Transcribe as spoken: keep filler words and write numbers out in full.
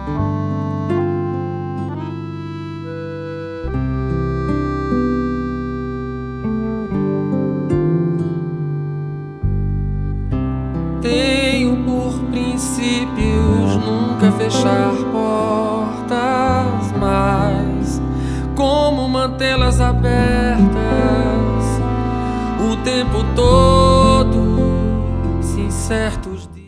Tenho por princípios nunca fechar portas, mas como mantê-las abertas o tempo todo, sim, certos dias.